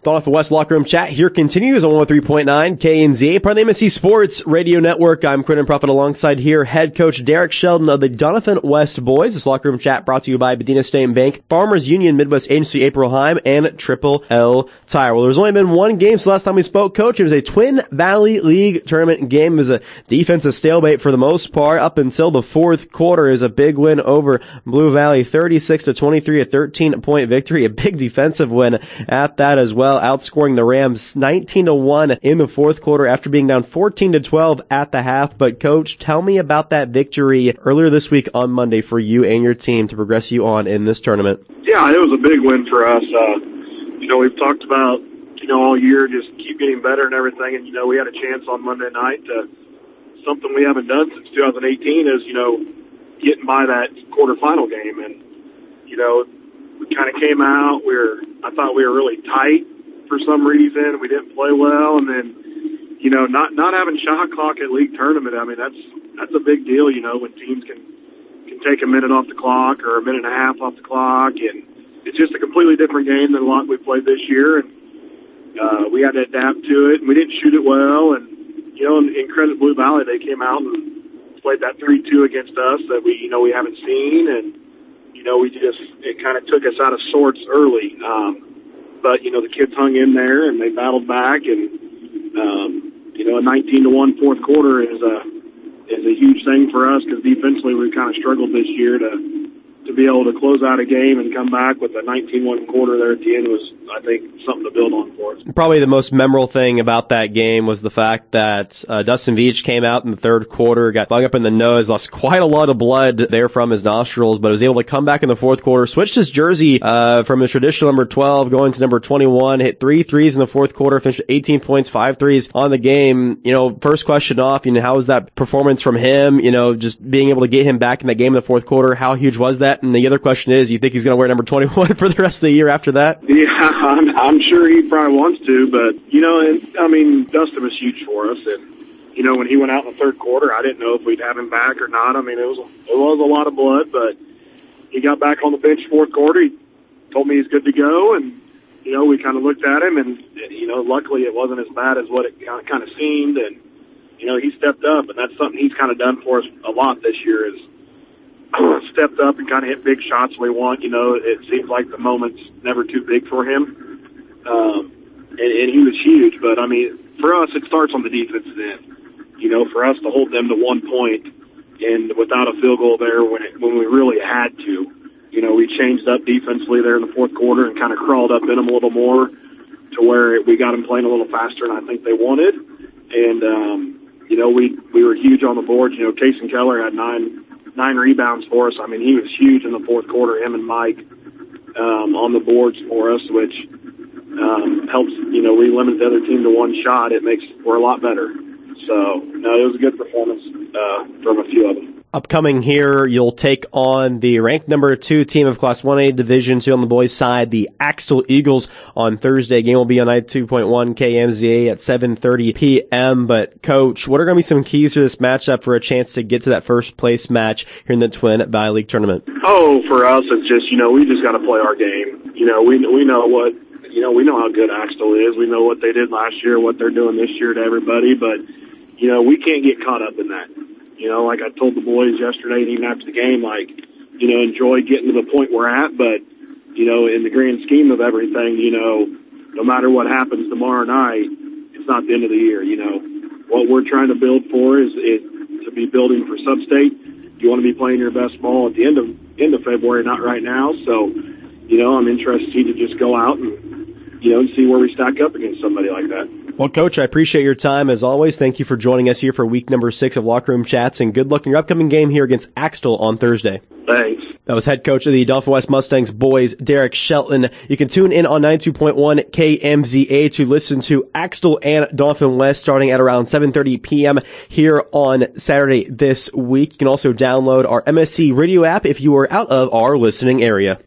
Thought the West Locker Room Chat here continues on 103.9 KNZA, part of the MSC Sports Radio Network. I'm Quentin Prophet alongside here head coach Derek Shelton of the Doniphan West Boys. This Locker Room Chat brought to you by Medina State Bank, Farmers Union, Midwest Agency, April Heim, and Triple L Tire. Well, there's only been one game since last time we spoke, Coach. It was a Twin Valley League tournament game. It was a defensive stalemate for the most part up until the fourth quarter. Is a big win over Blue Valley, 36-23, a 13-point victory. A big defensive win at that as well, outscoring the Rams 19-1 in the fourth quarter after being down 14-12 at the half. But, Coach, tell me about that victory earlier this week on Monday for you and your team to progress you on in this tournament. Yeah, it was a big win for us. We've talked about, all year just keep getting better and everything. And, we had a chance on Monday night to something we haven't done since 2018 is, getting by that quarterfinal game. And, we kind of came out. I thought we were really tight for some reason. We didn't play well. And then, not having shot clock at league tournament, I mean, that's a big deal, when teams can take a minute off the clock or a minute and a half off the clock. And it's just a completely different game than a lot we played this year. And we had to adapt to it. And we didn't shoot it well. And, in credit Blue Valley, they came out and played that 3-2 against us that we haven't seen. And, it kind of took us out of sorts early. But, the kids hung in there and they battled back. And, a 19-1 fourth quarter is a huge thing for us because defensively we kind of struggled this year to be able to close out a game and come back with a 19-1 quarter there at the end was, I think, something to build on for us. Probably the most memorable thing about that game was the fact that Dustin Veach came out in the third quarter, got bung up in the nose, lost quite a lot of blood there from his nostrils, but was able to come back in the fourth quarter, switched his jersey from his traditional number 12 going to number 21, hit 3 threes in the fourth quarter, finished 18 points, 5 threes on the game. First question off, how was that performance from him? Just being able to get him back in that game in the fourth quarter, how huge was that? And the other question is, you think he's going to wear number 21 for the rest of the year after that? Yeah, I'm sure he probably wants to, but, Dustin was huge for us. And, when he went out in the third quarter, I didn't know if we'd have him back or not. I mean, it was a lot of blood, but he got back on the bench fourth quarter. He told me he's good to go, and, we kind of looked at him, and, luckily it wasn't as bad as what it kind of seemed, and, he stepped up, and that's something he's kind of done for us a lot this year is stepped up and kind of hit big shots we want. It seems like the moment's never too big for him. And he was huge, but for us, it starts on the defensive end. For us to hold them to 1 point and without a field goal there when we really had to, we changed up defensively there in the fourth quarter and kind of crawled up in them a little more to where we got them playing a little faster than I think they wanted. And, we were huge on the boards. Kason Keller had nine rebounds for us. He was huge in the fourth quarter, him and Mike, on the boards for us, which helps, we limit the other team to one shot. We're a lot better. So, no, it was a good performance from a few of them. Upcoming here, you'll take on the ranked number 2 team of Class 1A Division 2 on the boys' side, the Axtell Eagles, on Thursday. Game will be on 92.1 KMZA at 7:30 p.m. But, Coach, what are going to be some keys to this matchup for a chance to get to that first-place match here in the Twin Valley League Tournament? Oh, for us, it's just, we just got to play our game. We know what, we know how good Axtell is. We know what they did last year, what they're doing this year to everybody, but, we can't get caught up in that. Like I told the boys yesterday and even after the game, enjoy getting to the point we're at, but, in the grand scheme of everything, no matter what happens tomorrow night, it's not the end of the year. What we're trying to build for is to be building for Sub-State. You want to be playing your best ball at the end of February, not right now. So, I'm interested to just go out and, see where we stack up against somebody like that. Well, Coach, I appreciate your time as always. Thank you for joining us here for week number 6 of Locker Room Chats, and good luck in your upcoming game here against Axtell on Thursday. Thanks. That was head coach of the Doniphan West Mustangs boys, Derek Shelton. You can tune in on 92.1 KMZA to listen to Axtell and Doniphan West starting at around 7:30 p.m. here on Saturday this week. You can also download our MSC radio app if you are out of our listening area.